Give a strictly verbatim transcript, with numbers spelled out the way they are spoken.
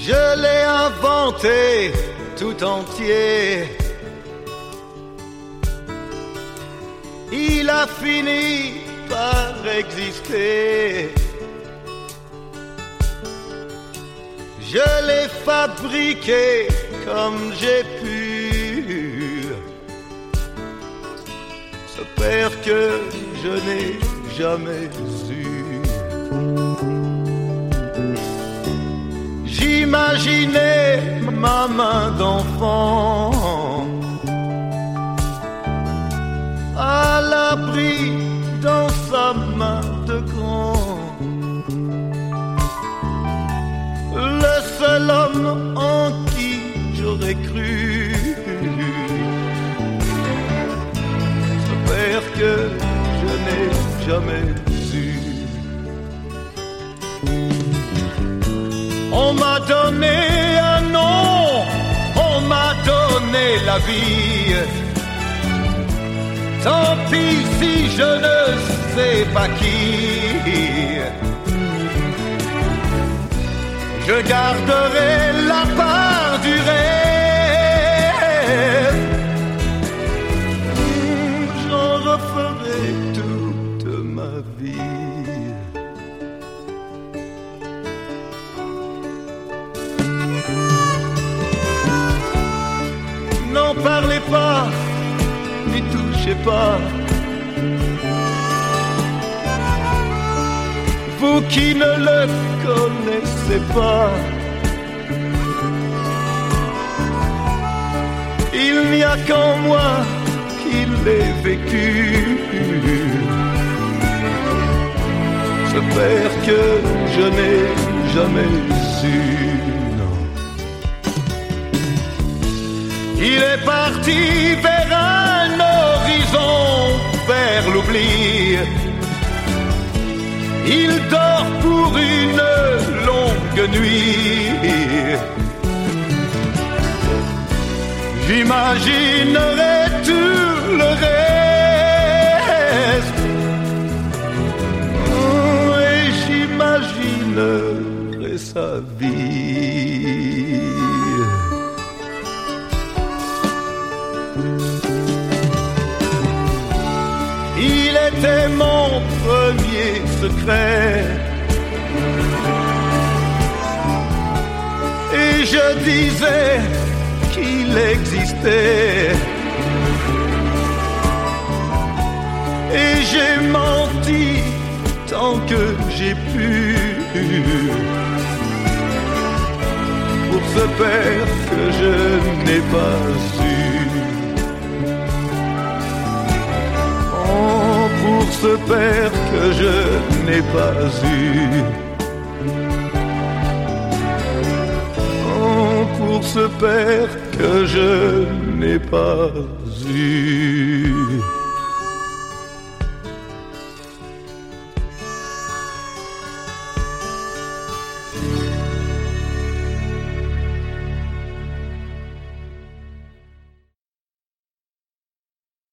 Je l'ai inventé tout entier. Il a fini par exister. Je l'ai fabriqué comme j'ai pu. Ce père que je n'ai jamais eu. J'imaginais ma main d'enfant à l'abri dans sa main de grand. Le seul homme en qui j'aurais cru. Ce père que je n'ai jamais eu. On m'a donné un nom, on m'a donné la vie. Tant pis si je ne sais pas qui. Je garderai la part du rêve. J'en referai toute ma vie. N'en parlez pas, n'y touchez pas. Vous qui ne le connaissez pas, il n'y a qu'en moi qui l'ai vécu. Ce père que je n'ai jamais eu. Non. Il est parti vers un horizon, vers l'oubli. Il dort pour une longue nuit. J'imaginerai tout le reste. Et j'imaginerai sa vie. Il était mon premier secret. Et je disais qu'il existait. Et j'ai menti tant que j'ai pu. Pour ce père que je n'ai pas eu. Pour ce père que je n'ai pas eu. Oh, pour ce père que je n'ai pas eu.